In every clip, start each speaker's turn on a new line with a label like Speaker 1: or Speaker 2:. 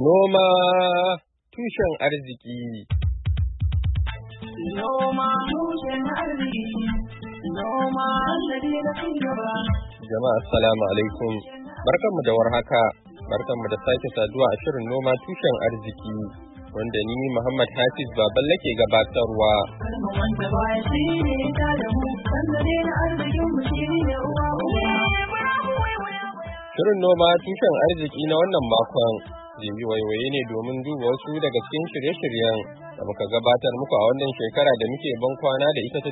Speaker 1: Noma tushen arziki.
Speaker 2: Noma tushen arziki. Noma sannadi na cigaba.
Speaker 1: Jama'a assalamu alaikum. Barkanmu da warhaka. Barkanmu da sake saduwa a shirin noma tushen arziki. Wanda ni Muhammad Hafiz Baballe ke gabatarwa.
Speaker 2: Wanda baya shi ne ta da mu, sannadi na arzikin mu shi ne uwa uwa.
Speaker 1: Shirin noma tushen arziki na wannan makon zai yi waiwaye ne domin duba wasu daga cikin shirye-shiryen da muka gabatar muku a wannan shekara da muke ban kwana da ita ta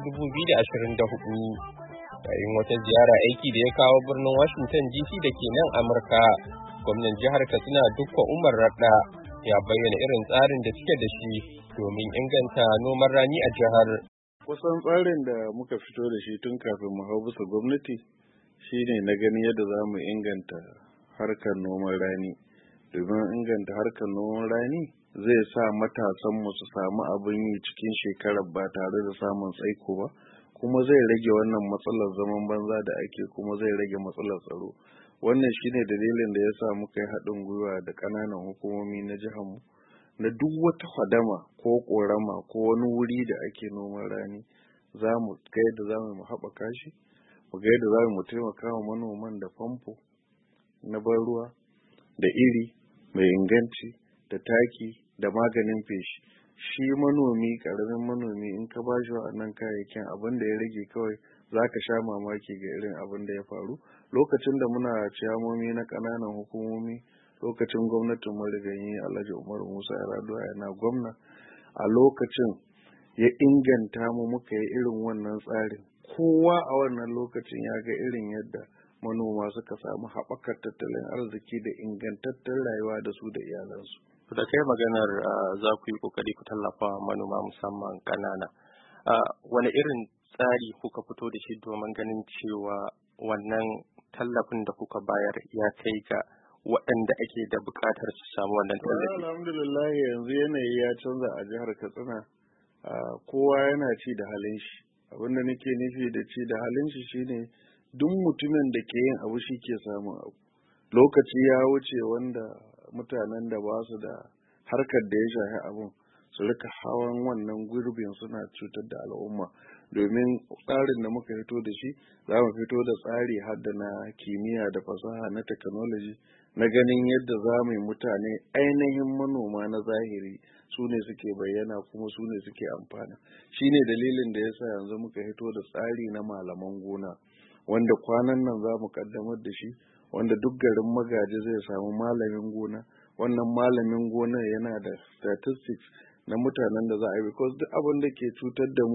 Speaker 1: 2024. Yayin wata ziyara aiki da ya kawo birnin Washington DC da ke nan Amurka, gwamnan jihar Katsina Dukko Umar Radda ya bayyana irin tsarin da suke da shi domin inganta noman rani a jihar.
Speaker 3: Kusan tsarin da muka fito da shi tun kafin mu hau bisa gwamnati shine na ganin yadda za mu inganta harkar noman rani. Domin inganta harkar noman rani zai sa matasanmu su samu abin yi cikin shekarar ba tare da samun tsaiko ba, kuma zai rage wannan matsalar zaman banza da ake, kuma zai rage matsalar tsaro. Wannan shine dalilin da ya sa muka yi haɗin gwiwa da ƙananan hukumomi na jiharmu na duk wata fadama ko ƙorama ko wani wuri da ake noman rani za mu ga yadda za mu haɓaka shi, mu ga yadda za mu taimaka wa manoman da famfo na ban ruwa da iri mai inganci da taki da maganin feshi. Shi manomi, ƙaramin manomi, in ka ba shi waɗannan kayayyakin, abin da ya rage kawai za ka sha mamaki ga irin abin da ya faru lokacin da muna ciyamomi na ƙananan hukumomi, lokacin gwamnatin marigayi Alhaji Umar Musa Yar'adua yana gwamna. A lokacin ya inganta mu, muka yi irin wannan tsarin. Kowa a wannan lokacin ya ga irin yadda manoma suka samu haɓakar tattalin arziki da ingantattun rayuwa da su da iyalansu.
Speaker 1: Da kai maganar za ku yi kokari ku tallafa manoma musamman ƙanana. Wani irin tsari kuka fito da shi domin ganin cewa wannan tallafin da kuka bayar ya kai ga waɗanda ake da buƙatar su samu wannan tallafi?
Speaker 3: Alhamdulillah, yanzu yanayi ya canza a jihar Katsina. Kowa yana ci da halin shi. Abin da nake nufi da ci da halin shi shine duk mutumin da ke yin abu shi ke samun abu. Lokaci ya wuce wanda mutanen da ba su da harkar da ya shafi abun su rika hawan wannan gurbin suna cutar da al'umma. Domin tsarin da muka fito da shi, za mu fito da tsari har da na kimiyya da fasaha na technology na ganin yadda za mu yi mutane ainihin manoma na zahiri su ne suke bayyana kuma su ne suke amfana. Shi ne dalilin da ya sa yanzu muka fito da tsari na malaman gona, wanda kwanan nan za mu kaddamar da shi, wanda duk garin magaji zai samu malamin gona. Wannan malamin gona yana da statistics na mutanen da za a yi, because duk abin da ke cutar da mu